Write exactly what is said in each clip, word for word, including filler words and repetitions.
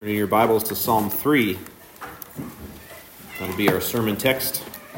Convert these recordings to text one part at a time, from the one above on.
Turning your Bibles to Psalm three. That'll be our sermon text.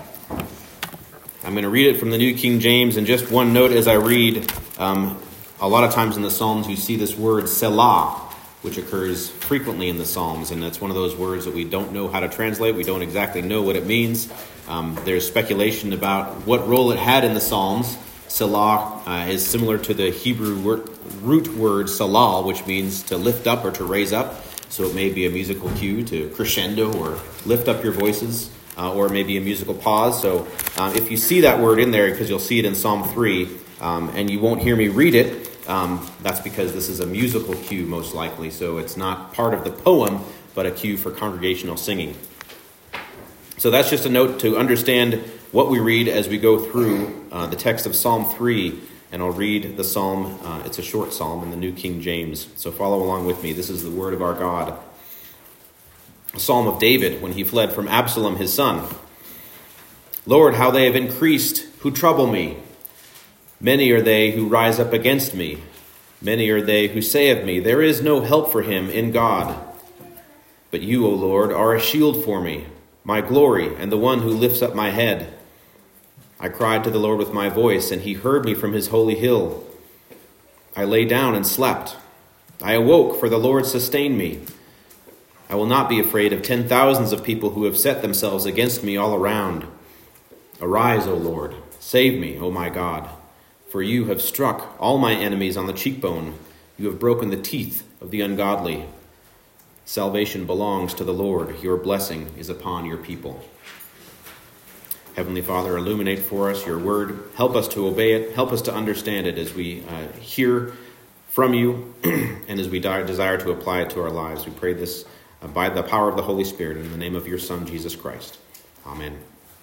I'm going to read it from the New King James, and just one note as I read, um, a lot of times in the Psalms you see this word Selah, which occurs frequently in the Psalms, and it's one of those words that we don't know how to translate. We don't exactly know what it means. Um, there's speculation about what role it had in the Psalms. Selah uh, is similar to the Hebrew word, root word salal, which means to lift up or to raise up. So it may be a musical cue to crescendo or lift up your voices, uh, or maybe a musical pause. So uh, if you see that word in there, because you'll see it in Psalm three, um, and you won't hear me read it, um, that's because this is a musical cue most likely. So it's not part of the poem, but a cue for congregational singing. So that's just a note to understand what we read as we go through uh, the text of Psalm three. And I'll read the psalm. Uh, it's a short psalm in the New King James. So follow along with me. This is the word of our God. A psalm of David when he fled from Absalom his son. Lord, how they have increased who trouble me. Many are they who rise up against me. Many are they who say of me, there is no help for him in God. But you, O Lord, are a shield for me, my glory, and the one who lifts up my head. I cried to the Lord with my voice, and he heard me from his holy hill. I lay down and slept. I awoke, for the Lord sustained me. I will not be afraid of ten thousands of people who have set themselves against me all around. Arise, O Lord, save me, O my God, for you have struck all my enemies on the cheekbone. You have broken the teeth of the ungodly. Salvation belongs to the Lord. Your blessing is upon your people. Heavenly Father, illuminate for us your word. Help us to obey it. Help us to understand it as we uh, hear from you and as we desire to apply it to our lives. We pray this uh, by the power of the Holy Spirit in the name of your Son, Jesus Christ. Amen.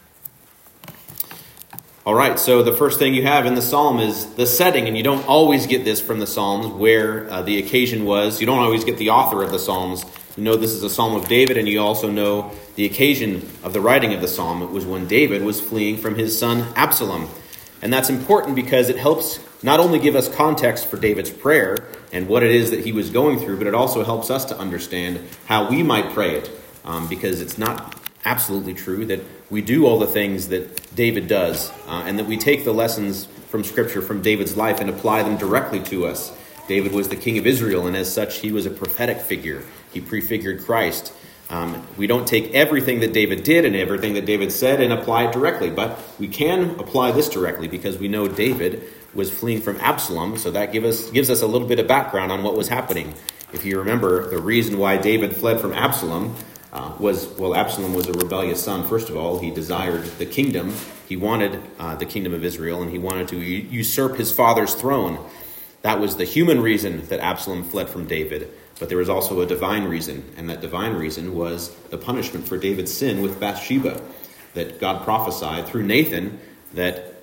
All right, so the first thing you have in the psalm is the setting, and you don't always get this from the Psalms where uh, the occasion was. You don't always get the author of the Psalms. You know this is a psalm of David, and you also know the occasion of the writing of the psalm. It was when David was fleeing from his son Absalom. And that's important because it helps not only give us context for David's prayer and what it is that he was going through, but it also helps us to understand how we might pray it. Um, because it's not absolutely true that we do all the things that David does, uh, and that we take the lessons from Scripture, from David's life, and apply them directly to us. David was the king of Israel, and as such, he was a prophetic figure. He prefigured Christ. Um, we don't take everything that David did and everything that David said and apply it directly, but we can apply this directly because we know David was fleeing from Absalom, so that give us, gives us a little bit of background on what was happening. If you remember, the reason why David fled from Absalom uh, was, well, Absalom was a rebellious son. First of all, he desired the kingdom. He wanted uh, the kingdom of Israel, and he wanted to u- usurp his father's throne. That was the human reason that Absalom fled from David. But there was also a divine reason, and that divine reason was the punishment for David's sin with Bathsheba, that God prophesied through Nathan that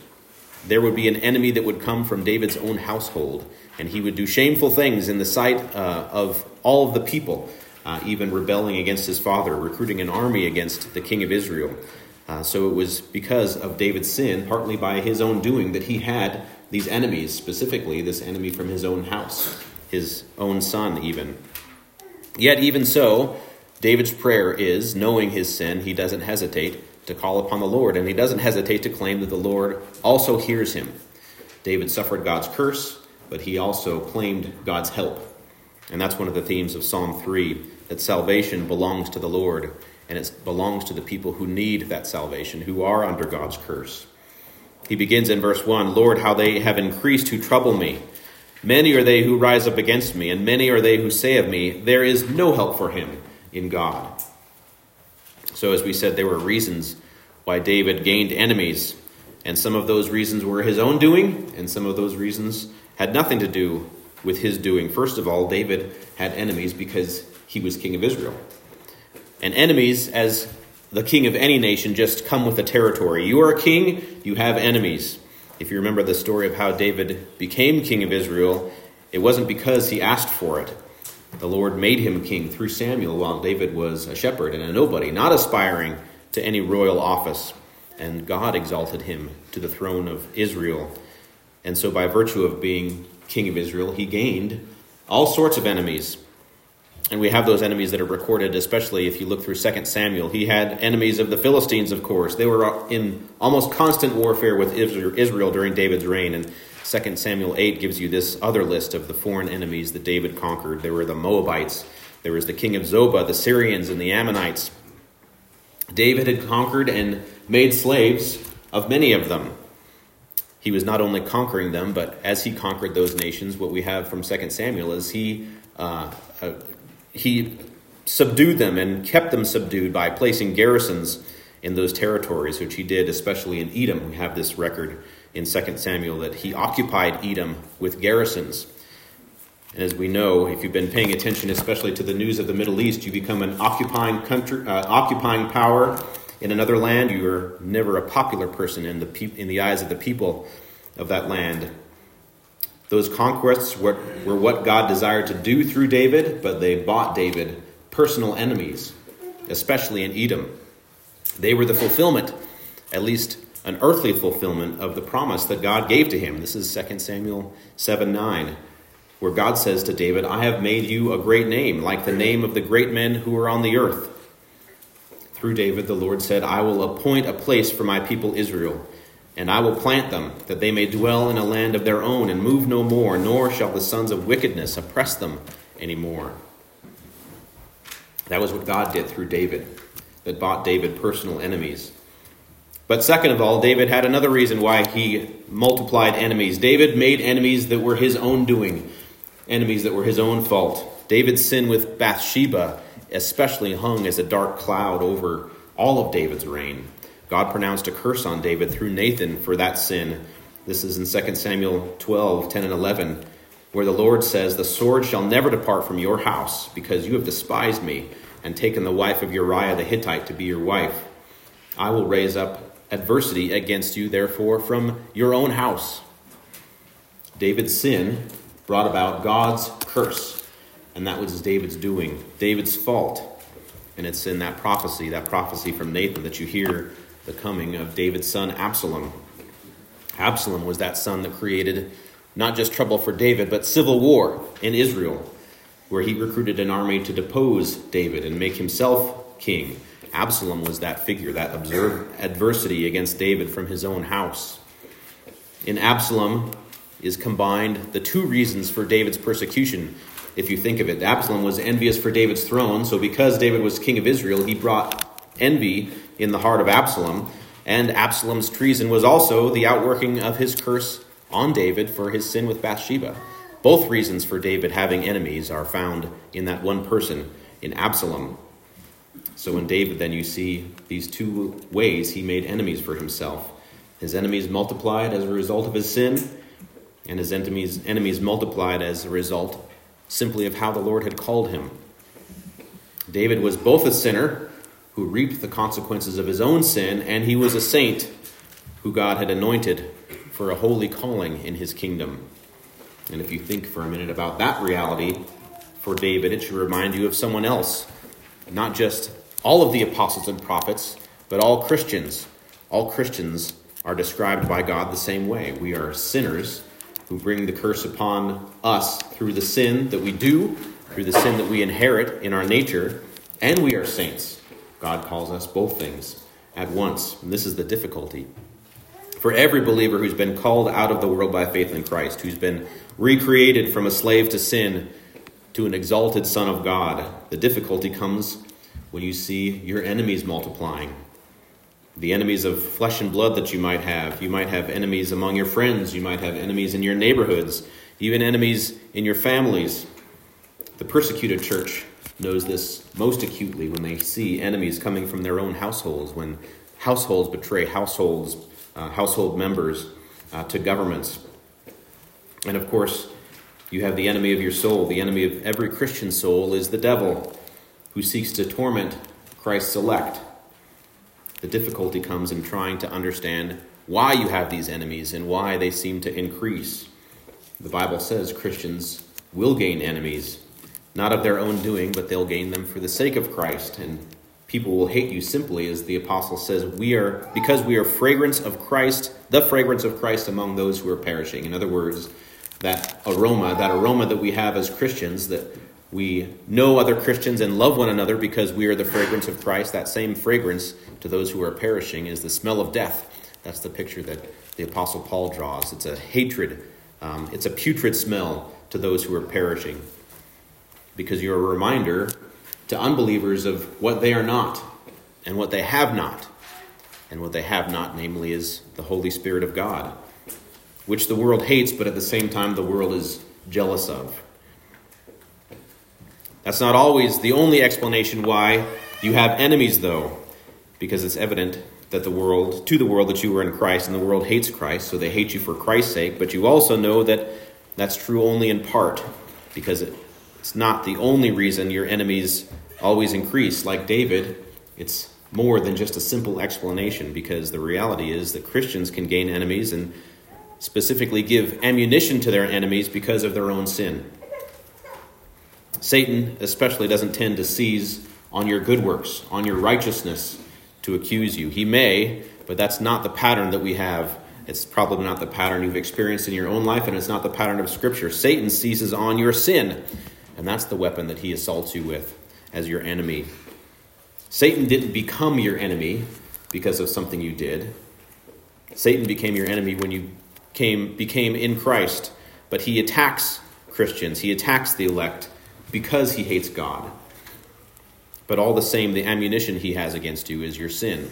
there would be an enemy that would come from David's own household, and he would do shameful things in the sight uh, of all of the people, uh, even rebelling against his father, recruiting an army against the king of Israel. Uh, so it was because of David's sin, partly by his own doing, that he had these enemies, specifically this enemy from his own house, his own son even. Yet even so, David's prayer is, knowing his sin, he doesn't hesitate to call upon the Lord, and he doesn't hesitate to claim that the Lord also hears him. David suffered God's curse, but he also claimed God's help. And that's one of the themes of Psalm three, that salvation belongs to the Lord, and it belongs to the people who need that salvation, who are under God's curse. He begins in verse one, Lord, how they have increased who trouble me. Many are they who rise up against me, and many are they who say of me, there is no help for him in God. So as we said, there were reasons why David gained enemies, and some of those reasons were his own doing, and some of those reasons had nothing to do with his doing. First of all, David had enemies because he was king of Israel. And enemies, as the king of any nation, just come with the territory. You are a king, you have enemies. If you remember the story of how David became king of Israel, it wasn't because he asked for it. The Lord made him king through Samuel while David was a shepherd and a nobody, not aspiring to any royal office. And God exalted him to the throne of Israel. And so by virtue of being king of Israel, he gained all sorts of enemies. And we have those enemies that are recorded, especially if you look through Second Samuel. He had enemies of the Philistines, of course. They were in almost constant warfare with Israel during David's reign. And Second Samuel eight gives you this other list of the foreign enemies that David conquered. There were the Moabites. There was the king of Zobah, the Syrians, and the Ammonites. David had conquered and made slaves of many of them. He was not only conquering them, but as he conquered those nations, what we have from Second Samuel is he uh, uh, he subdued them and kept them subdued by placing garrisons in those territories, which he did, especially in Edom. We have this record in Second Samuel that he occupied Edom with garrisons. And as we know, if you've been paying attention, especially to the news of the Middle East, you become an occupying country, uh, occupying power in another land. You are never a popular person in the pe- in the eyes of the people of that land. Those conquests were, were what God desired to do through David, but they bought David personal enemies, especially in Edom. They were the fulfillment, at least an earthly fulfillment, of the promise that God gave to him. This is Second Samuel seven nine, where God says to David, I have made you a great name, like the name of the great men who are on the earth. Through David, the Lord said, I will appoint a place for my people Israel, and I will plant them, that they may dwell in a land of their own, and move no more, nor shall the sons of wickedness oppress them any more. That was what God did through David, that bought David personal enemies. But second of all, David had another reason why he multiplied enemies. David made enemies that were his own doing, enemies that were his own fault. David's sin with Bathsheba especially hung as a dark cloud over all of David's reign. God pronounced a curse on David through Nathan for that sin. This is in Second Samuel twelve, ten and eleven, where the Lord says, the sword shall never depart from your house, because you have despised me and taken the wife of Uriah the Hittite to be your wife. I will raise up adversity against you, therefore, from your own house. David's sin brought about God's curse, and that was David's doing, David's fault. And it's in that prophecy, that prophecy from Nathan, that you hear the coming of David's son Absalom. Absalom was that son that created not just trouble for David, but civil war in Israel, where he recruited an army to depose David and make himself king. Absalom was that figure, that observed adversity against David from his own house. In Absalom is combined the two reasons for David's persecution, if you think of it. Absalom was envious for David's throne, so because David was king of Israel, he brought envy in the heart of Absalom, and Absalom's treason was also the outworking of his curse on David for his sin with Bathsheba. Both reasons for David having enemies are found in that one person, in Absalom. So in David, then, you see these two ways he made enemies for himself. His enemies multiplied as a result of his sin, and his enemies, enemies multiplied as a result simply of how the Lord had called him. David was both a sinner who reaped the consequences of his own sin, and he was a saint who God had anointed for a holy calling in his kingdom. And if you think for a minute about that reality for David, it should remind you of someone else. Not just all of the apostles and prophets, but all Christians. All Christians are described by God the same way. We are sinners who bring the curse upon us through the sin that we do, through the sin that we inherit in our nature, and we are saints. God calls us both things at once, and this is the difficulty. For every believer who's been called out of the world by faith in Christ, who's been recreated from a slave to sin to an exalted Son of God, the difficulty comes when you see your enemies multiplying. The enemies of flesh and blood that you might have. You might have enemies among your friends. You might have enemies in your neighborhoods, even enemies in your families. The persecuted church knows this most acutely when they see enemies coming from their own households, when households betray households, uh, household members uh, to governments. And of course, you have the enemy of your soul. The enemy of every Christian soul is the devil, who seeks to torment Christ's elect. The difficulty comes in trying to understand why you have these enemies and why they seem to increase. The Bible says Christians will gain enemies, not of their own doing, but they'll gain them for the sake of Christ. And people will hate you simply, as the apostle says, we are because we are fragrance of Christ, the fragrance of Christ among those who are perishing. In other words, that aroma, that aroma that we have as Christians, that We know other Christians and love one another because we are the fragrance of Christ. That same fragrance to those who are perishing is the smell of death. That's the picture that the Apostle Paul draws. It's a hatred. Um, it's a putrid smell to those who are perishing, because you're a reminder to unbelievers of what they are not and what they have not. And what they have not, namely, is the Holy Spirit of God, which the world hates, but at the same time the world is jealous of. That's not always the only explanation why you have enemies, though, because it's evident that the world, to the world, that you are in Christ, and the world hates Christ, so they hate you for Christ's sake. But you also know that that's true only in part, because it, it's not the only reason your enemies always increase. Like David, it's more than just a simple explanation, because the reality is that Christians can gain enemies and specifically give ammunition to their enemies because of their own sin. Satan especially doesn't tend to seize on your good works, on your righteousness, to accuse you. He may, but that's not the pattern that we have. It's probably not the pattern you've experienced in your own life, and it's not the pattern of Scripture. Satan seizes on your sin, and that's the weapon that he assaults you with as your enemy. Satan didn't become your enemy because of something you did. Satan became your enemy when you came, became in Christ, but he attacks Christians. He attacks the elect because he hates God. But all the same, the ammunition he has against you is your sin.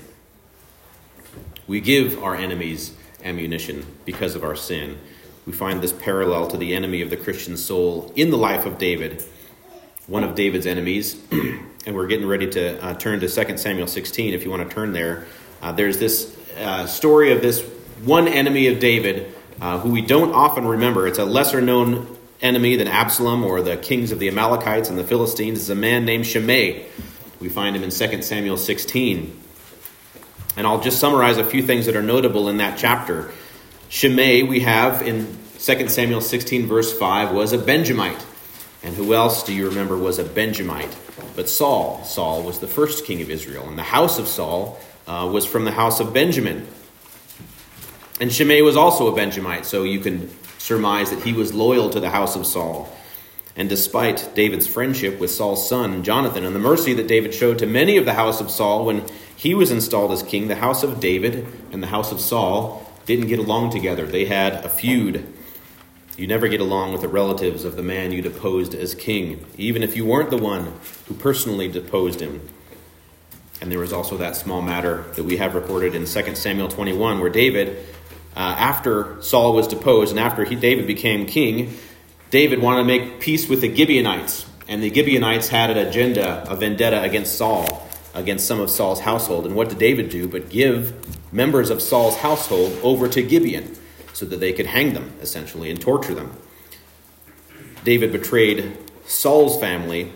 We give our enemies ammunition because of our sin. We find this parallel to the enemy of the Christian soul in the life of David, one of David's enemies. And we're getting ready to uh, turn to Second Samuel sixteen, if you want to turn there. Uh, there's this uh, story of this one enemy of David uh, who we don't often remember. It's a lesser-known enemy than Absalom or the kings of the Amalekites and the Philistines. It's a man named Shimei. We find him in Second Samuel sixteen. And I'll just summarize a few things that are notable in that chapter. Shimei, we have in Second Samuel sixteen, verse five, was a Benjamite. And who else do you remember was a Benjamite? But Saul. Saul was the first king of Israel. And the house of Saul uh, was from the house of Benjamin. And Shimei was also a Benjamite, so you can surmise that he was loyal to the house of Saul. And despite David's friendship with Saul's son, Jonathan, and the mercy that David showed to many of the house of Saul when he was installed as king, the house of David and the house of Saul didn't get along together. They had a feud. You never get along with the relatives of the man you deposed as king, even if you weren't the one who personally deposed him. And there was also that small matter that we have recorded in Second Samuel twenty-one, where David, uh, after Saul was deposed and after he, David became king, David wanted to make peace with the Gibeonites. And the Gibeonites had an agenda, a vendetta against Saul, against some of Saul's household. And what did David do but give members of Saul's household over to Gibeon so that they could hang them, essentially, and torture them? David betrayed Saul's family,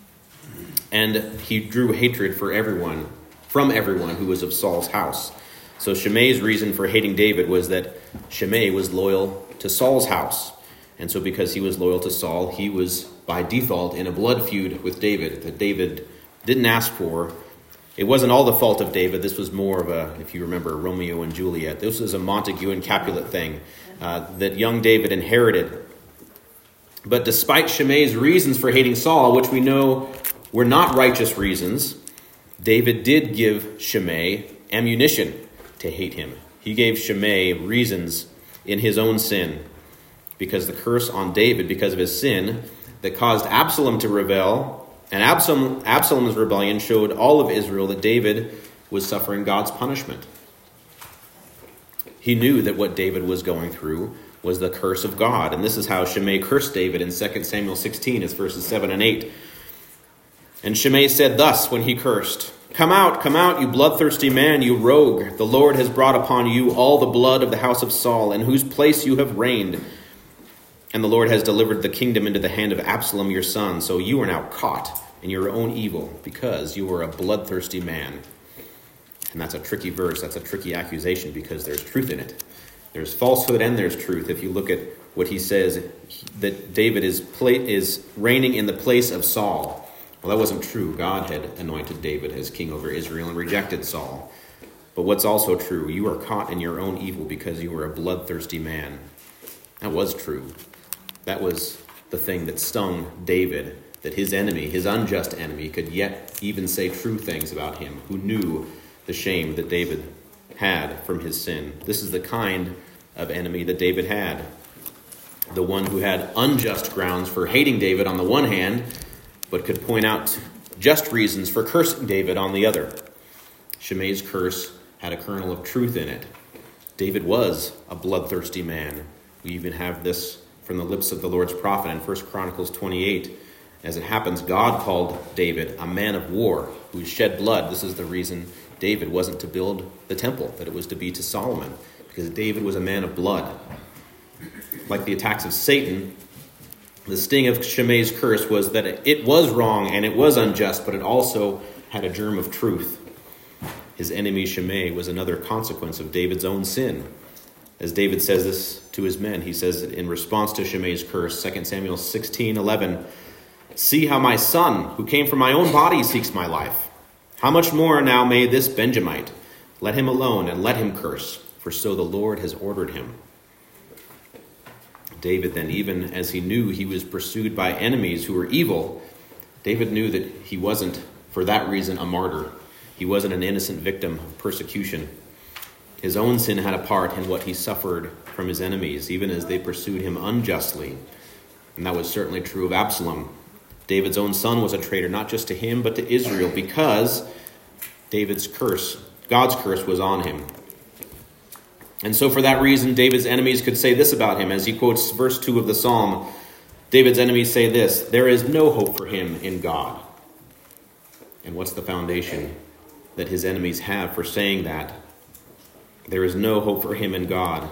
and he drew hatred for everyone, from everyone who was of Saul's house. So Shimei's reason for hating David was that Shimei was loyal to Saul's house. And so because he was loyal to Saul, he was by default in a blood feud with David that David didn't ask for. It wasn't all the fault of David. This was more of a, if you remember, Romeo and Juliet. This was a Montague and Capulet thing uh, that young David inherited. But despite Shimei's reasons for hating Saul, which we know were not righteous reasons, David did give Shimei ammunition to hate him. He gave Shimei reasons in his own sin, because the curse on David, because of his sin, that caused Absalom to rebel. And Absalom, Absalom's rebellion showed all of Israel that David was suffering God's punishment. He knew that what David was going through was the curse of God. And this is how Shimei cursed David in Second Samuel sixteen. It's verses seven and eight. And Shimei said thus when he cursed, "Come out, come out, you bloodthirsty man, you rogue. The Lord has brought upon you all the blood of the house of Saul, in whose place you have reigned. And the Lord has delivered the kingdom into the hand of Absalom your son. So you are now caught in your own evil, because you are a bloodthirsty man." And that's a tricky verse. That's a tricky accusation, because there's truth in it. There's falsehood and there's truth. If you look at what he says, that David is pla- is reigning in the place of Saul. Well, that wasn't true. God had anointed David as king over Israel and rejected Saul. But what's also true, you are caught in your own evil because you are a bloodthirsty man. That was true. That was the thing that stung David, that his enemy, his unjust enemy, could yet even say true things about him, who knew the shame that David had from his sin. This is the kind of enemy that David had. The one who had unjust grounds for hating David on the one hand, but could point out just reasons for cursing David on the other. Shimei's curse had a kernel of truth in it. David was a bloodthirsty man. We even have this from the lips of the Lord's prophet in First Chronicles twenty-eight. As it happens, God called David a man of war who shed blood. This is the reason David wasn't to build the temple, that it was to be to Solomon, because David was a man of blood. Like the attacks of Satan, the sting of Shimei's curse was that it was wrong and it was unjust, but it also had a germ of truth. His enemy Shimei was another consequence of David's own sin. As David says this to his men, he says in response to Shimei's curse, Second Samuel sixteen eleven, "See how my son, who came from my own body, seeks my life. How much more now may this Benjamite? Let him alone and let him curse, for so the Lord has ordered him." David then, even as he knew he was pursued by enemies who were evil, David knew that he wasn't, for that reason, a martyr. He wasn't an innocent victim of persecution. His own sin had a part in what he suffered from his enemies, even as they pursued him unjustly. And that was certainly true of Absalom. David's own son was a traitor, not just to him, but to Israel, because David's curse, God's curse, was on him. And so for that reason, David's enemies could say this about him, as he quotes verse two of the psalm. David's enemies say this: "There is no hope for him in God." And what's the foundation that his enemies have for saying that? There is no hope for him in God.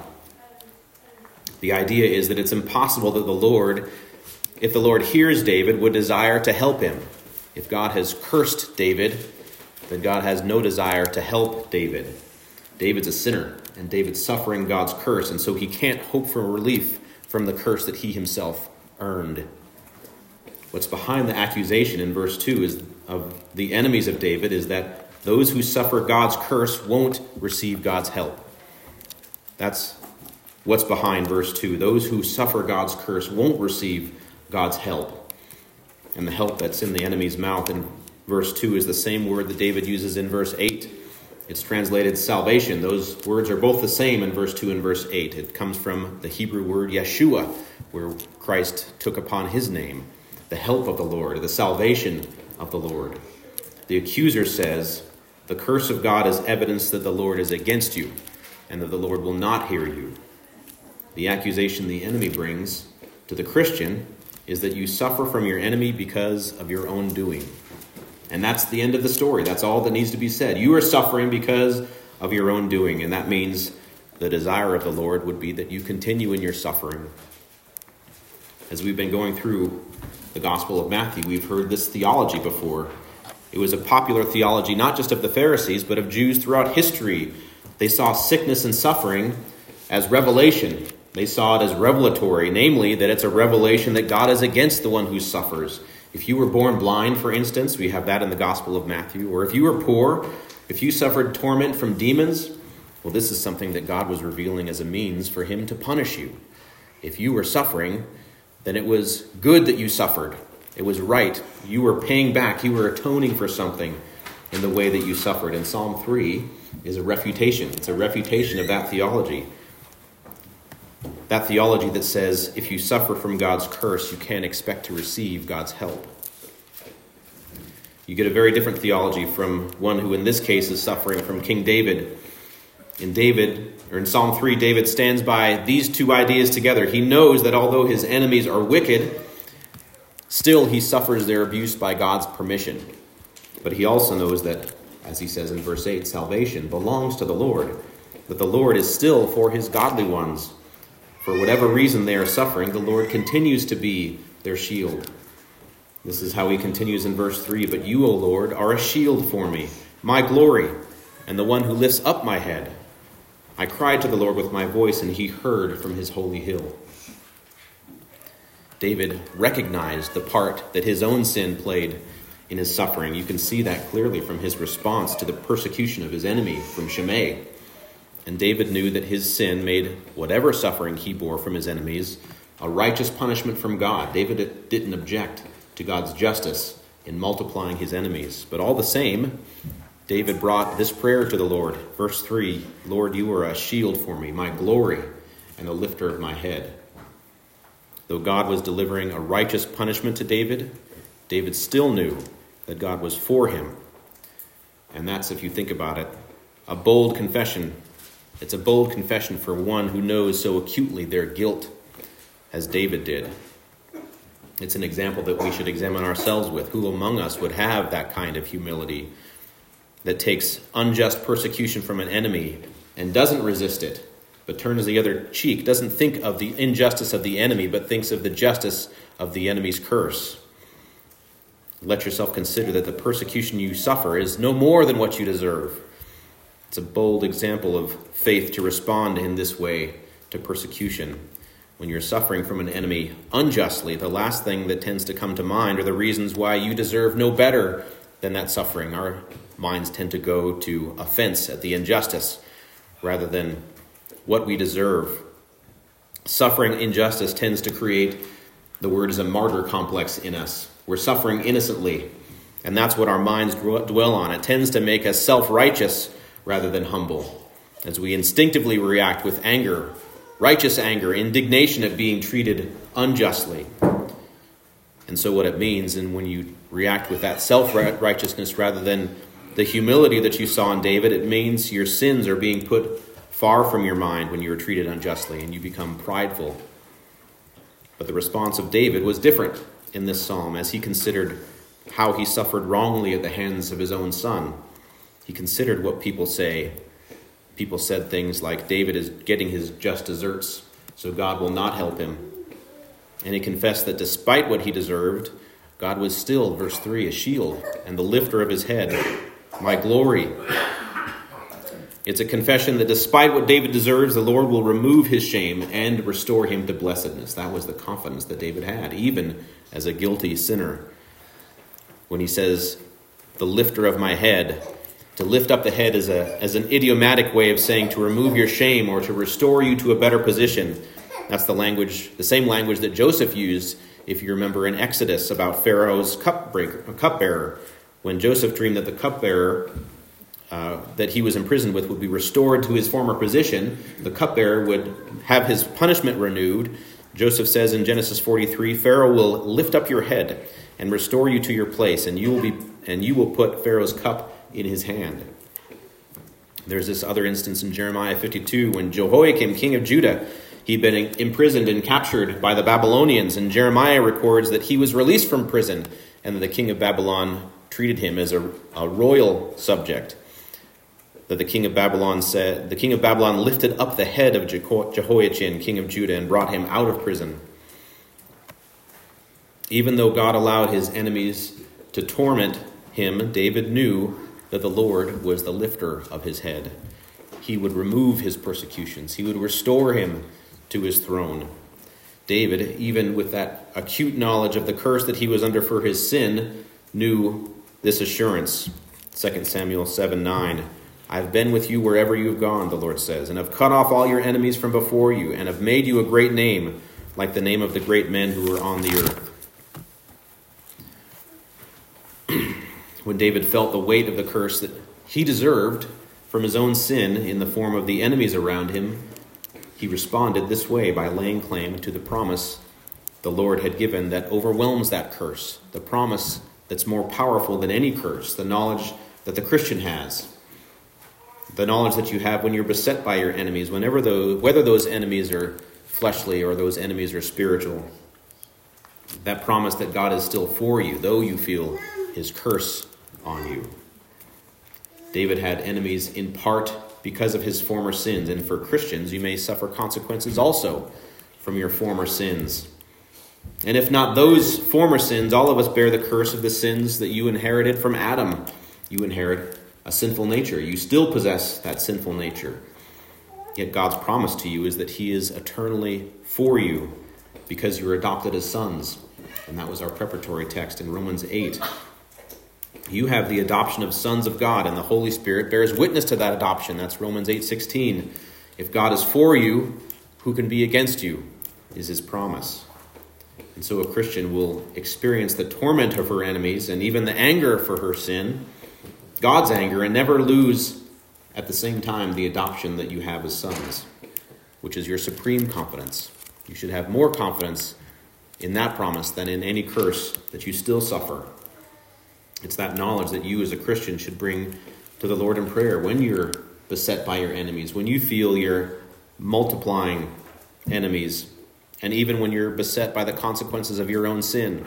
The idea is that it's impossible that the Lord, if the Lord hears David, would desire to help him. If God has cursed David, then God has no desire to help David. David's a sinner, and David's suffering God's curse, and so he can't hope for relief from the curse that he himself earned. What's behind the accusation in verse two is of the enemies of David is that those who suffer God's curse won't receive God's help. That's what's behind verse two. Those who suffer God's curse won't receive God's help. And the help that's in the enemy's mouth in verse two is the same word that David uses in verse eight. It's translated salvation. Those words are both the same in verse two and verse eight. It comes from the Hebrew word Yeshua, where Christ took upon his name, the help of the Lord, the salvation of the Lord. The accuser says, "The curse of God is evidence that the Lord is against you, and that the Lord will not hear you." The accusation the enemy brings to the Christian is that you suffer from your enemy because of your own doing. And that's the end of the story. That's all that needs to be said. You are suffering because of your own doing, and that means the desire of the Lord would be that you continue in your suffering. As we've been going through the Gospel of Matthew, we've heard this theology before. It was a popular theology not just of the Pharisees, but of Jews throughout history. They saw sickness and suffering as revelation. They saw it as revelatory, namely that it's a revelation that God is against the one who suffers. If you were born blind, for instance, we have that in the Gospel of Matthew, or if you were poor, if you suffered torment from demons, well, this is something that God was revealing as a means for him to punish you. If you were suffering, then it was good that you suffered. It was right. You were paying back. You were atoning for something in the way that you suffered. And Psalm three is a refutation. It's a refutation of that theology. That theology that says if you suffer from God's curse, you can't expect to receive God's help. You get a very different theology from one who in this case is suffering from King David. In David, or in Psalm three, David stands by these two ideas together. He knows that although his enemies are wicked, still he suffers their abuse by God's permission. But he also knows that, as he says in verse eight, salvation belongs to the Lord, that the Lord is still for his godly ones. For whatever reason they are suffering, the Lord continues to be their shield. This is how he continues in verse three. "But you, O Lord, are a shield for me, my glory, and the one who lifts up my head. I cried to the Lord with my voice, and he heard from his holy hill." David recognized the part that his own sin played in his suffering. You can see that clearly from his response to the persecution of his enemy from Shimei. And David knew that his sin made whatever suffering he bore from his enemies a righteous punishment from God. David didn't object to God's justice in multiplying his enemies. But all the same, David brought this prayer to the Lord. Verse three, Lord, you are a shield for me, my glory, and the lifter of my head. Though God was delivering a righteous punishment to David, David still knew that God was for him. And that's, if you think about it, a bold confession. It's a bold confession for one who knows so acutely their guilt as David did. It's an example that we should examine ourselves with. Who among us would have that kind of humility that takes unjust persecution from an enemy and doesn't resist it, but turns the other cheek, doesn't think of the injustice of the enemy, but thinks of the justice of the enemy's curse? Let yourself consider that the persecution you suffer is no more than what you deserve. It's a bold example of faith to respond in this way to persecution. When you're suffering from an enemy unjustly, the last thing that tends to come to mind are the reasons why you deserve no better than that suffering. Our minds tend to go to offense at the injustice rather than what we deserve. Suffering injustice tends to create, the word is a martyr complex in us. We're suffering innocently, and that's what our minds dwell on. It tends to make us self-righteous rather than humble, as we instinctively react with anger, righteous anger, indignation at being treated unjustly. And so what it means, and when you react with that self-righteousness rather than the humility that you saw in David, it means your sins are being put far from your mind when you are treated unjustly and you become prideful. But the response of David was different in this psalm as he considered how he suffered wrongly at the hands of his own son. He considered what people say. People said things like, David is getting his just deserts, so God will not help him. And he confessed that despite what he deserved, God was still, verse three, a shield and the lifter of his head, my glory. It's a confession that despite what David deserves, the Lord will remove his shame and restore him to blessedness. That was the confidence that David had, even as a guilty sinner. When he says, the lifter of my head, to lift up the head is a as an idiomatic way of saying to remove your shame or to restore you to a better position. That's the language, the same language that Joseph used, if you remember in Exodus, about Pharaoh's cupbearer, cupbearer. When Joseph dreamed that the cupbearer uh, that he was imprisoned with would be restored to his former position, the cupbearer would have his punishment renewed. Joseph says in Genesis forty-three, Pharaoh will lift up your head and restore you to your place, and you will be and you will put Pharaoh's cup in his hand. There's this other instance in Jeremiah fifty-two when Jehoiakim, king of Judah, he'd been imprisoned and captured by the Babylonians, and Jeremiah records that he was released from prison and that the king of Babylon treated him as a, a royal subject. That the king of Babylon said, the king of Babylon lifted up the head of Jeho- Jehoiachin, king of Judah, and brought him out of prison. Even though God allowed his enemies to torment him, David knew that the Lord was the lifter of his head. He would remove his persecutions. He would restore him to his throne. David, even with that acute knowledge of the curse that he was under for his sin, knew this assurance. Second Samuel seven nine. I've been with you wherever you have gone, the Lord says, and have cut off all your enemies from before you, and have made you a great name, like the name of the great men who are on the earth. When David felt the weight of the curse that he deserved from his own sin in the form of the enemies around him, he responded this way by laying claim to the promise the Lord had given that overwhelms that curse, the promise that's more powerful than any curse, the knowledge that the Christian has, the knowledge that you have when you're beset by your enemies, whenever those, whether those enemies are fleshly or those enemies are spiritual. That promise that God is still for you, though you feel his curse on you. David had enemies in part because of his former sins, and for Christians, you may suffer consequences also from your former sins. And if not those former sins, all of us bear the curse of the sins that you inherited from Adam. You inherit a sinful nature. You still possess that sinful nature. Yet God's promise to you is that he is eternally for you because you're adopted as sons. And that was our preparatory text in Romans eight. You have the adoption of sons of God, and the Holy Spirit bears witness to that adoption. That's Romans eight sixteen. If God is for you, who can be against you, is his promise. And so a Christian will experience the torment of her enemies and even the anger for her sin, God's anger, and never lose at the same time the adoption that you have as sons, which is your supreme confidence. You should have more confidence in that promise than in any curse that you still suffer. It's that knowledge that you as a Christian should bring to the Lord in prayer when you're beset by your enemies, when you feel you're multiplying enemies, and even when you're beset by the consequences of your own sin.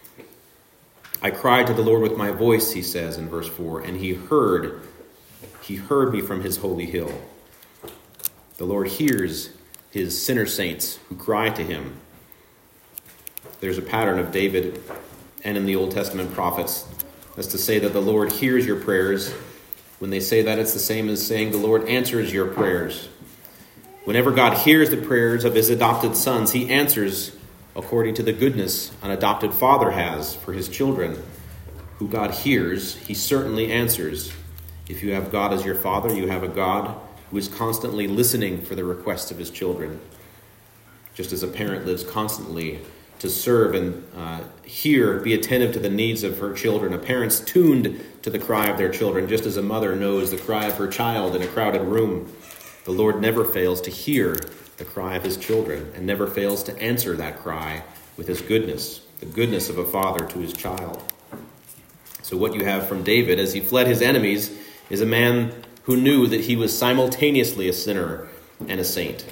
I cried to the Lord with my voice, he says in verse four, and he heard, he heard me from his holy hill. The Lord hears his sinner saints who cry to him. There's a pattern of David and in the Old Testament prophets. That's to say that the Lord hears your prayers. When they say that, it's the same as saying the Lord answers your prayers. Whenever God hears the prayers of his adopted sons, he answers according to the goodness an adopted father has for his children. Who God hears, he certainly answers. If you have God as your father, you have a God who is constantly listening for the requests of his children. Just as a parent lives constantly to serve and uh, hear, be attentive to the needs of her children. A parent's tuned to the cry of their children, just as a mother knows the cry of her child in a crowded room. The Lord never fails to hear the cry of his children and never fails to answer that cry with his goodness, the goodness of a father to his child. So what you have from David as he fled his enemies is a man who knew that he was simultaneously a sinner and a saint.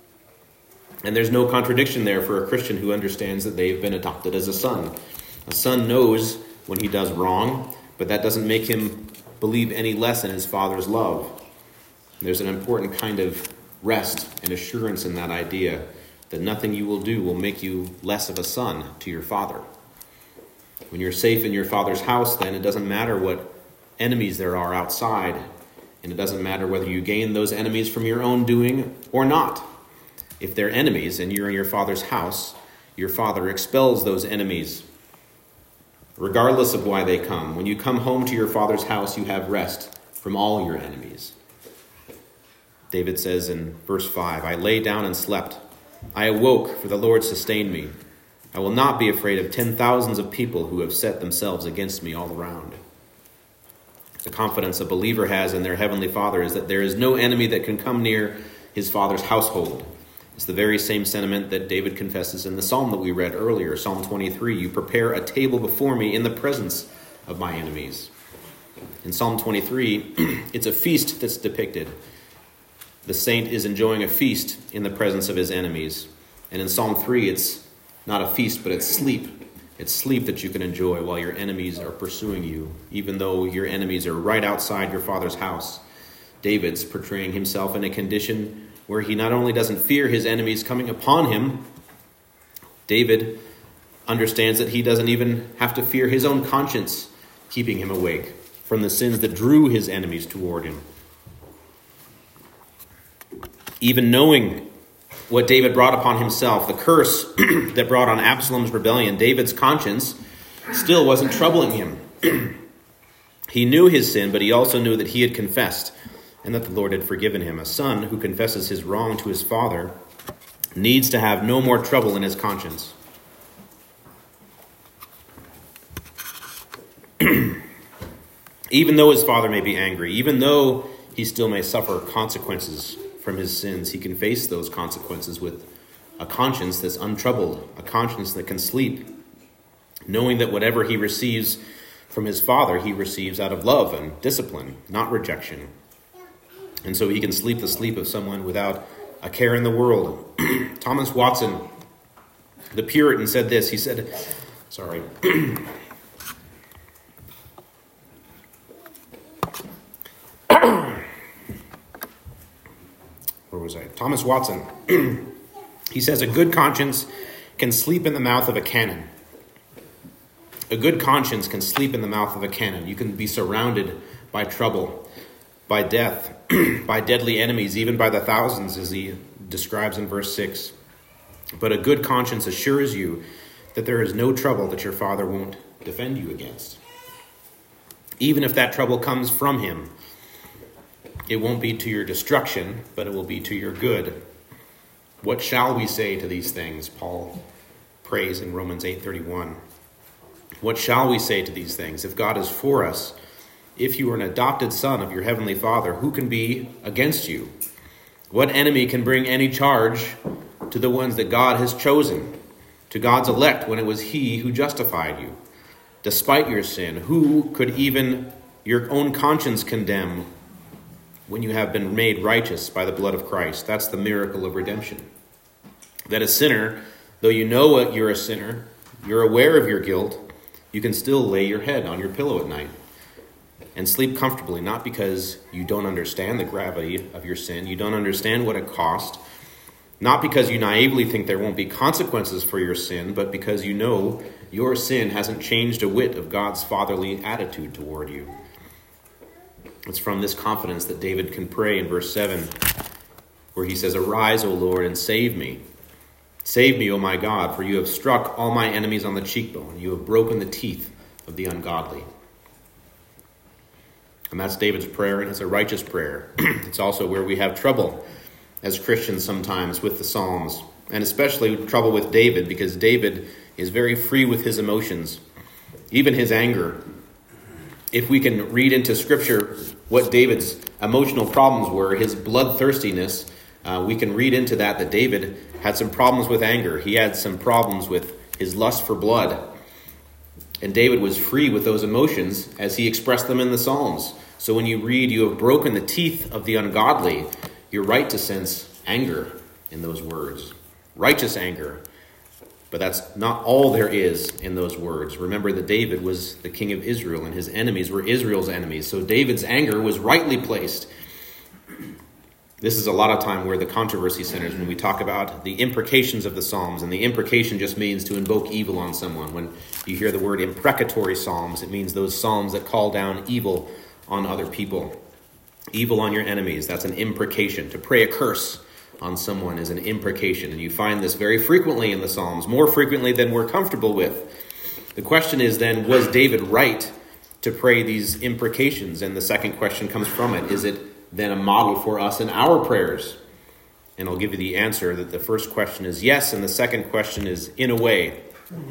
And there's no contradiction there for a Christian who understands that they've been adopted as a son. A son knows when he does wrong, but that doesn't make him believe any less in his father's love. There's an important kind of rest and assurance in that idea that nothing you will do will make you less of a son to your father. When you're safe in your father's house, then it doesn't matter what enemies there are outside, and it doesn't matter whether you gain those enemies from your own doing or not. If they're enemies and you're in your father's house, your father expels those enemies, regardless of why they come. When you come home to your father's house, you have rest from all your enemies. David says in verse five, I lay down and slept. I awoke, for the Lord sustained me. I will not be afraid of ten thousands of people who have set themselves against me all around. The confidence a believer has in their heavenly Father is that there is no enemy that can come near his Father's household. It's the very same sentiment that David confesses in the psalm that we read earlier, Psalm twenty-three. You prepare a table before me in the presence of my enemies. In Psalm twenty-three, it's a feast that's depicted. The saint is enjoying a feast in the presence of his enemies. And in Psalm three, it's not a feast, but it's sleep. It's sleep that you can enjoy while your enemies are pursuing you, even though your enemies are right outside your father's house. David's portraying himself in a condition where he not only doesn't fear his enemies coming upon him, David understands that he doesn't even have to fear his own conscience keeping him awake from the sins that drew his enemies toward him. Even knowing what David brought upon himself, the curse that brought on Absalom's rebellion, David's conscience still wasn't troubling him. He knew his sin, but he also knew that he had confessed and that the Lord had forgiven him. A son who confesses his wrong to his father needs to have no more trouble in his conscience. Even though his father may be angry, even though he still may suffer consequences from his sins, he can face those consequences with a conscience that's untroubled, a conscience that can sleep, knowing that whatever he receives from his father, he receives out of love and discipline, not rejection. And so he can sleep the sleep of someone without a care in the world. Thomas Watson, the Puritan, said this. He said, sorry. Where was I? Thomas Watson. He says, a good conscience can sleep in the mouth of a cannon. A good conscience can sleep in the mouth of a cannon. You can be surrounded by trouble, by death, by deadly enemies, even by the thousands, as he describes in verse six. But a good conscience assures you that there is no trouble that your father won't defend you against. Even if that trouble comes from him, it won't be to your destruction, but it will be to your good. What shall we say to these things? Paul prays in Romans eight thirty-one. What shall we say to these things? If God is for us, if you are an adopted son of your heavenly Father, who can be against you? What enemy can bring any charge to the ones that God has chosen, to God's elect, when it was he who justified you? Despite your sin, who could even your own conscience condemn when you have been made righteous by the blood of Christ? That's the miracle of redemption. That a sinner, though you know that you're a sinner, you're aware of your guilt, you can still lay your head on your pillow at night and sleep comfortably, not because you don't understand the gravity of your sin, you don't understand what it cost, not because you naively think there won't be consequences for your sin, but because you know your sin hasn't changed a whit of God's fatherly attitude toward you. It's from this confidence that David can pray in verse seven, where he says, "Arise, O Lord, and save me. Save me, O my God, for you have struck all my enemies on the cheekbone. You have broken the teeth of the ungodly." And that's David's prayer, and it's a righteous prayer. It's also where we have trouble as Christians sometimes with the Psalms, and especially trouble with David, because David is very free with his emotions, even his anger. If we can read into Scripture what David's emotional problems were, his bloodthirstiness, uh, we can read into that that David had some problems with anger. He had some problems with his lust for blood. And David was free with those emotions as he expressed them in the Psalms. So when you read, "You have broken the teeth of the ungodly," you're right to sense anger in those words. Righteous anger. But that's not all there is in those words. Remember that David was the king of Israel, and his enemies were Israel's enemies. So David's anger was rightly placed. This is a lot of time where the controversy centers when we talk about the imprecations of the Psalms. And the imprecation just means to invoke evil on someone. When you hear the word imprecatory psalms, it means those psalms that call down evil on other people. Evil on your enemies, that's an imprecation. To pray a curse on someone is an imprecation. And you find this very frequently in the Psalms, more frequently than we're comfortable with. The question is then, was David right to pray these imprecations? And the second question comes from it. Is it then a model for us in our prayers? And I'll give you the answer that the first question is yes, and the second question is in a way.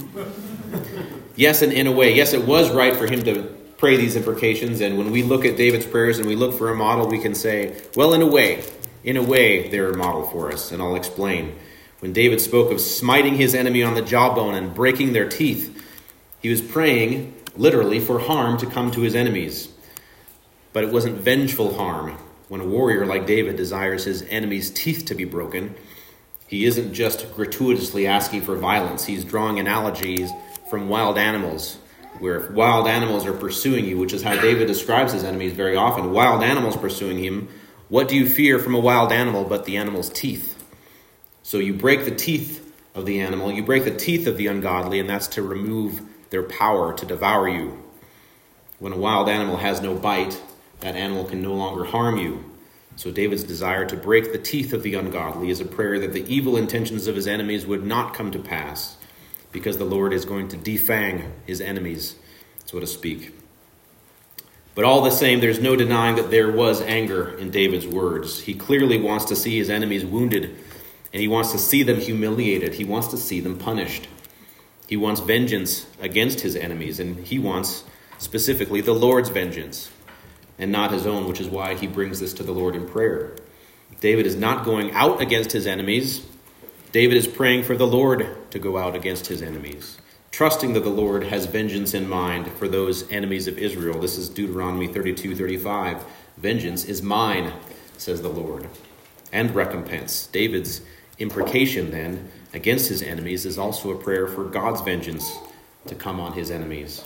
Yes, and in a way. Yes, it was right for him to pray these imprecations, and when we look at David's prayers and we look for a model, we can say, well, in a way, in a way, they're a model for us, and I'll explain. When David spoke of smiting his enemy on the jawbone and breaking their teeth, he was praying, literally, for harm to come to his enemies. But it wasn't vengeful harm. When a warrior like David desires his enemy's teeth to be broken, he isn't just gratuitously asking for violence. He's drawing analogies from wild animals, where if wild animals are pursuing you, which is how David describes his enemies very often, wild animals pursuing him, what do you fear from a wild animal but the animal's teeth? So you break the teeth of the animal, you break the teeth of the ungodly, and that's to remove their power to devour you. When a wild animal has no bite, that animal can no longer harm you. So David's desire to break the teeth of the ungodly is a prayer that the evil intentions of his enemies would not come to pass, because the Lord is going to defang his enemies, so to speak. But all the same, there's no denying that there was anger in David's words. He clearly wants to see his enemies wounded, and he wants to see them humiliated. He wants to see them punished. He wants vengeance against his enemies, and he wants specifically the Lord's vengeance, and not his own, which is why he brings this to the Lord in prayer. David is not going out against his enemies. David is praying for the Lord to go out against his enemies, trusting that the Lord has vengeance in mind for those enemies of Israel. This is Deuteronomy thirty-two thirty-five. Vengeance is mine, says the Lord, and recompense. David's imprecation then against his enemies is also a prayer for God's vengeance to come on his enemies.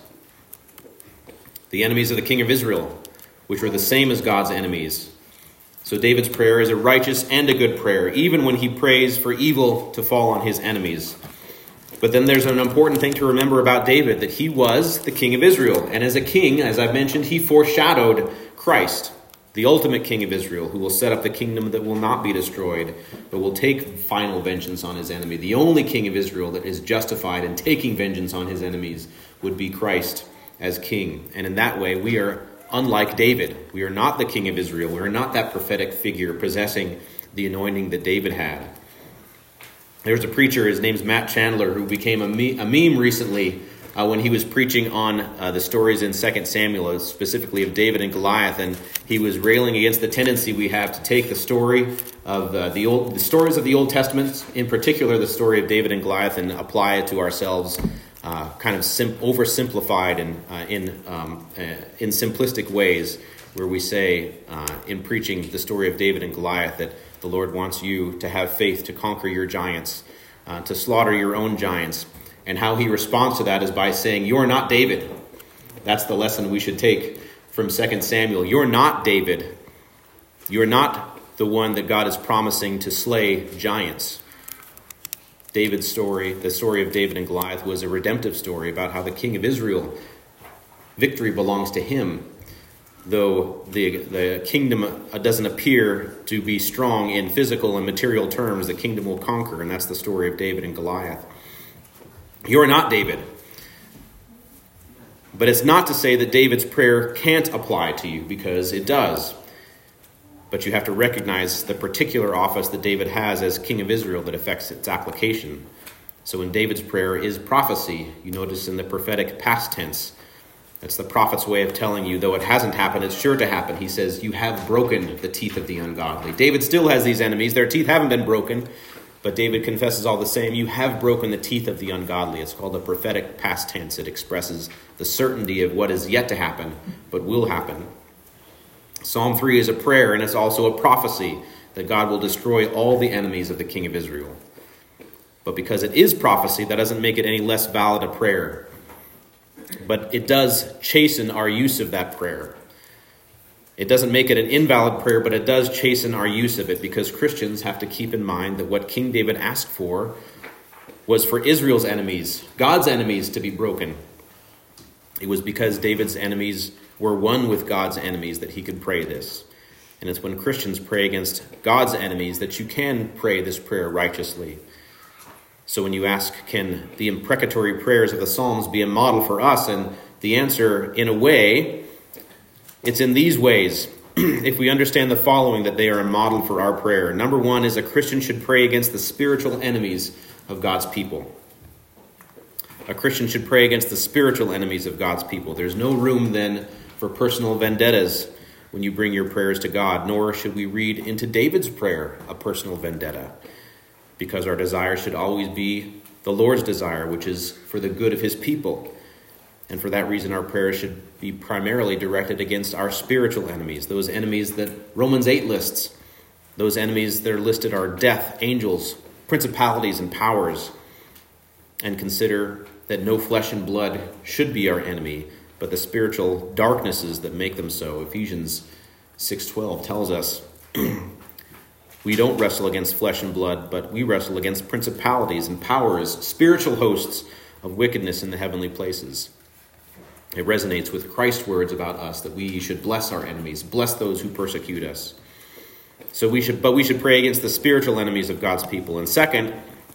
The enemies of the king of Israel, which were the same as God's enemies. So David's prayer is a righteous and a good prayer, even when he prays for evil to fall on his enemies. But then there's an important thing to remember about David, that he was the king of Israel. And as a king, as I've mentioned, he foreshadowed Christ, the ultimate king of Israel, who will set up the kingdom that will not be destroyed, but will take final vengeance on his enemy. The only king of Israel that is justified in taking vengeance on his enemies would be Christ as king. And in that way, we are unlike David. We are not the king of Israel. We are not that prophetic figure possessing the anointing that David had. There's a preacher, his name's Matt Chandler, who became a, me- a meme recently uh, when he was preaching on uh, the stories in Second Samuel, specifically of David and Goliath, and he was railing against the tendency we have to take the story of uh, the old, the stories of the Old Testament, in particular the story of David and Goliath, and apply it to ourselves, uh, kind of sim- oversimplified and uh, in um, uh, in simplistic ways, where we say uh, in preaching the story of David and Goliath that the Lord wants you to have faith to conquer your giants, uh, to slaughter your own giants. And how he responds to that is by saying, "You're not David." That's the lesson we should take from Second Samuel. You're not David. You're not the one that God is promising to slay giants. David's story, the story of David and Goliath, was a redemptive story about how the king of Israel, victory belongs to him. Though the the kingdom doesn't appear to be strong in physical and material terms, the kingdom will conquer, and that's the story of David and Goliath. You're not David. But it's not to say that David's prayer can't apply to you, because it does. But you have to recognize the particular office that David has as king of Israel that affects its application. So in David's prayer is prophecy. You notice in the prophetic past tense, that's the prophet's way of telling you, though it hasn't happened, it's sure to happen. He says, you have broken the teeth of the ungodly. David still has these enemies. Their teeth haven't been broken, but David confesses all the same, you have broken the teeth of the ungodly. It's called a prophetic past tense. It expresses the certainty of what is yet to happen, but will happen. Psalm three is a prayer, and it's also a prophecy that God will destroy all the enemies of the king of Israel. But because it is prophecy, that doesn't make it any less valid a prayer. But it does chasten our use of that prayer. It doesn't make it an invalid prayer, but it does chasten our use of it, because Christians have to keep in mind that what King David asked for was for Israel's enemies, God's enemies, to be broken. It was because David's enemies were one with God's enemies that he could pray this. And it's when Christians pray against God's enemies that you can pray this prayer righteously. So when you ask, can the imprecatory prayers of the Psalms be a model for us? And the answer, in a way, it's in these ways. If we understand the following, that they are a model for our prayer. Number one is a Christian should pray against the spiritual enemies of God's people. A Christian should pray against the spiritual enemies of God's people. There's no room then for personal vendettas when you bring your prayers to God, nor should we read into David's prayer a personal vendetta, because our desire should always be the Lord's desire, which is for the good of his people. And for that reason, our prayers should be primarily directed against our spiritual enemies, those enemies that Romans eight lists. Those enemies that are listed are death, angels, principalities, and powers. And consider that no flesh and blood should be our enemy, but the spiritual darknesses that make them so. Ephesians six twelve tells us, we don't wrestle against flesh and blood, but we wrestle against principalities and powers, spiritual hosts of wickedness in the heavenly places. It resonates with Christ's words about us that we should bless our enemies, bless those who persecute us. So we should, but we should pray against the spiritual enemies of God's people. And second,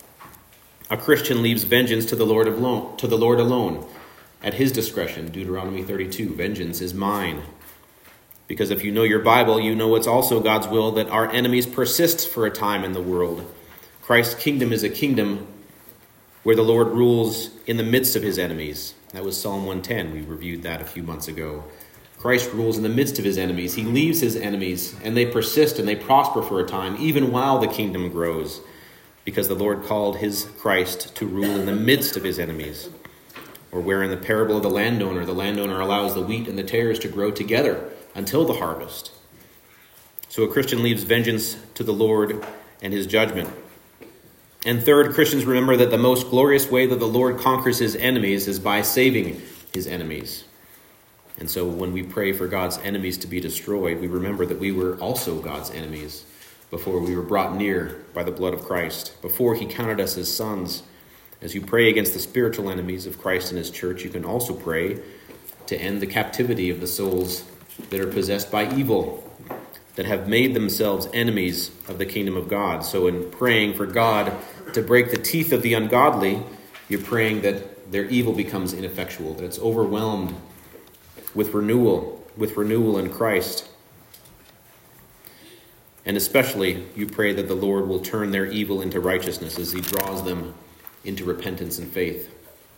a Christian leaves vengeance to the Lord alone, to the Lord alone, at his discretion. Deuteronomy thirty-two, vengeance is mine. Because if you know your Bible, you know it's also God's will that our enemies persist for a time in the world. Christ's kingdom is a kingdom where the Lord rules in the midst of his enemies. That was Psalm one ten. We reviewed that a few months ago. Christ rules in the midst of his enemies. He leaves his enemies, and they persist and they prosper for a time, even while the kingdom grows, because the Lord called his Christ to rule in the midst of his enemies. Or where in the parable of the landowner, the landowner allows the wheat and the tares to grow together until the harvest. So a Christian leaves vengeance to the Lord and his judgment. And third, Christians remember that the most glorious way that the Lord conquers his enemies is by saving his enemies. And so when we pray for God's enemies to be destroyed, we remember that we were also God's enemies before we were brought near by the blood of Christ, before he counted us as sons. As you pray against the spiritual enemies of Christ and his church, you can also pray to end the captivity of the souls that are possessed by evil, that have made themselves enemies of the kingdom of God. So in praying for God to break the teeth of the ungodly, you're praying that their evil becomes ineffectual, that it's overwhelmed with renewal, with renewal in Christ. And especially, you pray that the Lord will turn their evil into righteousness as he draws them into repentance and faith.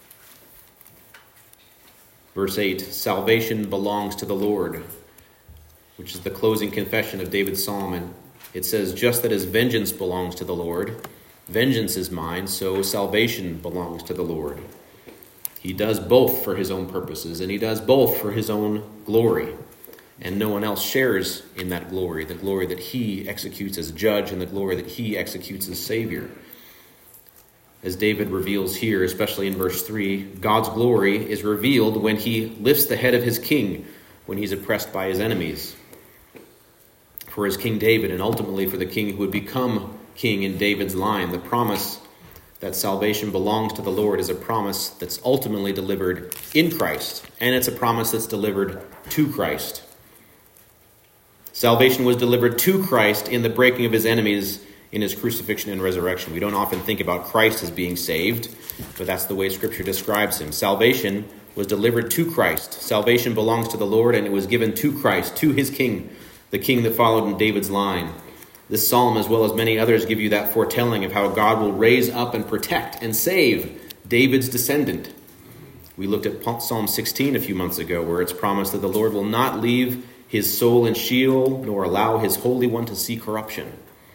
Verse eight, salvation belongs to the Lord, which is the closing confession of David's psalm. And it says, just that as vengeance belongs to the Lord, vengeance is mine, so salvation belongs to the Lord. He does both for his own purposes, and he does both for his own glory. And no one else shares in that glory, the glory that he executes as judge and the glory that he executes as Savior. As David reveals here, especially in verse three, God's glory is revealed when he lifts the head of his king when he's oppressed by his enemies. For his King David, and ultimately for the king who would become king in David's line, the promise that salvation belongs to the Lord is a promise that's ultimately delivered in Christ, and it's a promise that's delivered to Christ. Salvation was delivered to Christ in the breaking of his enemies in his crucifixion and resurrection. We don't often think about Christ as being saved, but that's the way Scripture describes him. Salvation was delivered to Christ. Salvation belongs to the Lord, and it was given to Christ, to his king, the king that followed in David's line. This psalm, as well as many others, give you that foretelling of how God will raise up and protect and save David's descendant. We looked at Psalm sixteen a few months ago, where it's promised that the Lord will not leave his soul in Sheol, nor allow his Holy One to see corruption.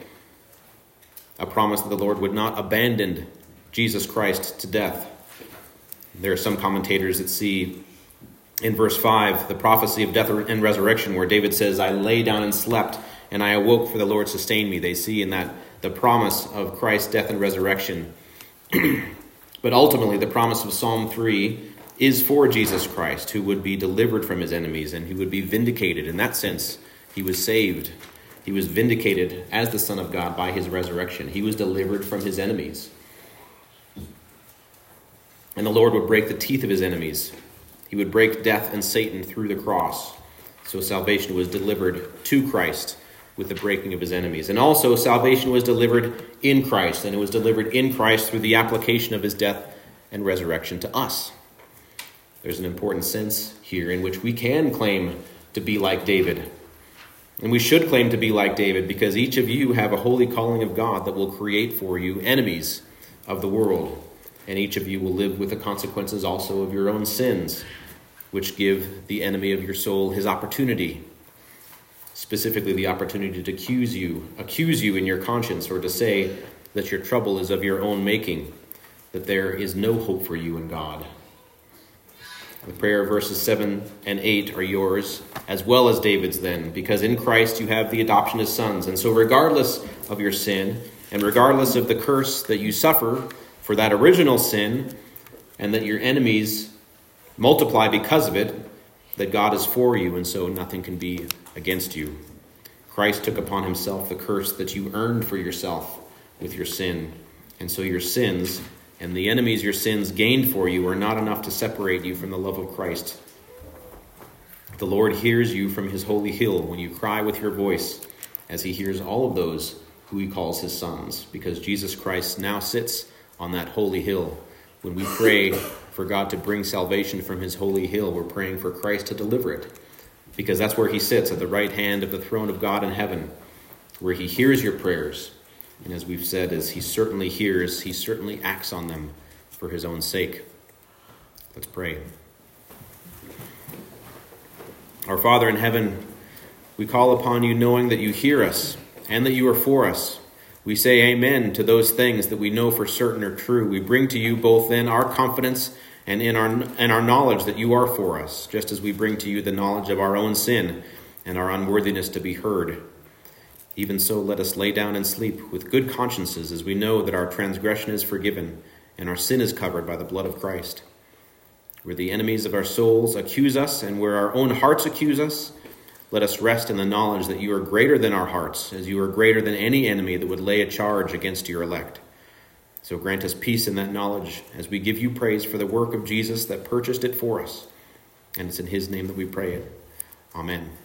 A promise that the Lord would not abandon Jesus Christ to death. There are some commentators that see in verse five the prophecy of death and resurrection, where David says, I lay down and slept, and I awoke, for the Lord sustained me. They see in that the promise of Christ's death and resurrection. But ultimately, the promise of Psalm three is for Jesus Christ, who would be delivered from his enemies, and he would be vindicated. In that sense, he was saved. He was vindicated as the Son of God by his resurrection. He was delivered from his enemies. And the Lord would break the teeth of his enemies. He would break death and Satan through the cross. So salvation was delivered to Christ with the breaking of his enemies. And also salvation was delivered in Christ, and it was delivered in Christ through the application of his death and resurrection to us. There's an important sense here in which we can claim to be like David. And we should claim to be like David, because each of you have a holy calling of God that will create for you enemies of the world. And each of you will live with the consequences also of your own sins, which give the enemy of your soul his opportunity. Specifically, the opportunity to accuse you, accuse you in your conscience, or to say that your trouble is of your own making, that there is no hope for you in God. The prayer verses seven and eight are yours, as well as David's then, because in Christ you have the adoption as sons. And so regardless of your sin, and regardless of the curse that you suffer for that original sin, and that your enemies multiply because of it, that God is for you, and so nothing can be against you. Christ took upon himself the curse that you earned for yourself with your sin. And so your sins and the enemies your sins gained for you are not enough to separate you from the love of Christ. The Lord hears you from his holy hill when you cry with your voice, as he hears all of those who he calls his sons, because Jesus Christ now sits on that holy hill. When we pray for God to bring salvation from his holy hill, we're praying for Christ to deliver it, because that's where he sits, at the right hand of the throne of God in heaven, where he hears your prayers. And as we've said, as he certainly hears, he certainly acts on them for his own sake. Let's pray. Our Father in heaven, we call upon you knowing that you hear us and that you are for us. We say amen to those things that we know for certain are true. We bring to you both then our confidence and in our and our knowledge that you are for us, just as we bring to you the knowledge of our own sin and our unworthiness to be heard. Even so, let us lay down and sleep with good consciences, as we know that our transgression is forgiven and our sin is covered by the blood of Christ. Where the enemies of our souls accuse us and where our own hearts accuse us, let us rest in the knowledge that you are greater than our hearts, as you are greater than any enemy that would lay a charge against your elect. So grant us peace in that knowledge as we give you praise for the work of Jesus that purchased it for us. And it's in his name that we pray it. Amen.